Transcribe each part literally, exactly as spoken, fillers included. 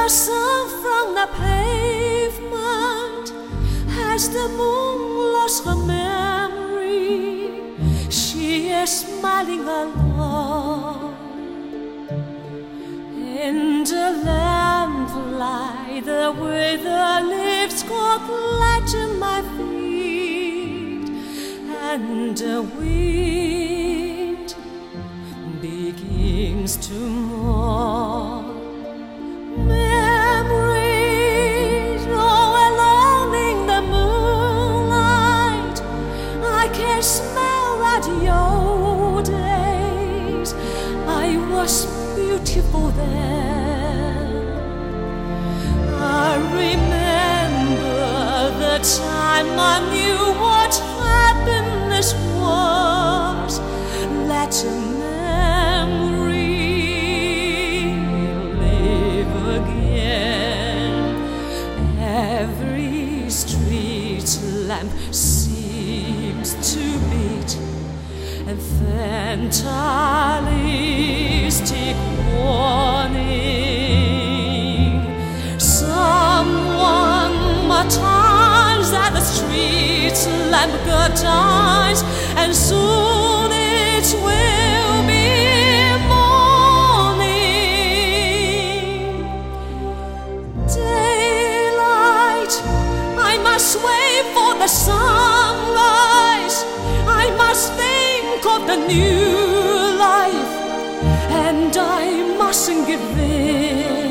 blossom from the pavement as the moon lost her memory. She is smiling alone in the lamplight. The withered leaves go glad to my feet, and the wind begins to mourn. Memories all alone in the moonlight. I can smell that your days I was beautiful then. I remember the time I knew what happiness was. Let a memory live again. Every street lamp seems to beat, and fatalistic warning. Someone turns at the street lamp dies, and soon it will be morning. Daylight, I must wait for the sunrise. I must think of the new life, and I mustn't give in.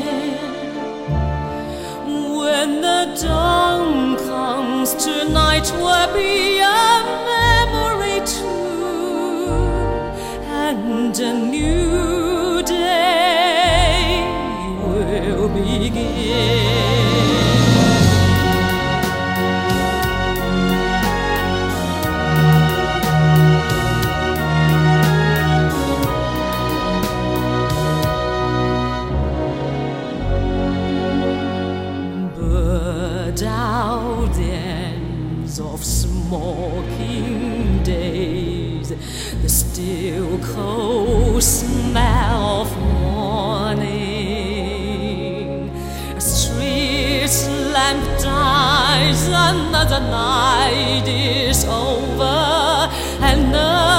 When the dawn comes, tonight will be a memory too, and a new day will begin. Out ends of smoking days, the still cold smell of morning. A street lamp dies, another night is over, and the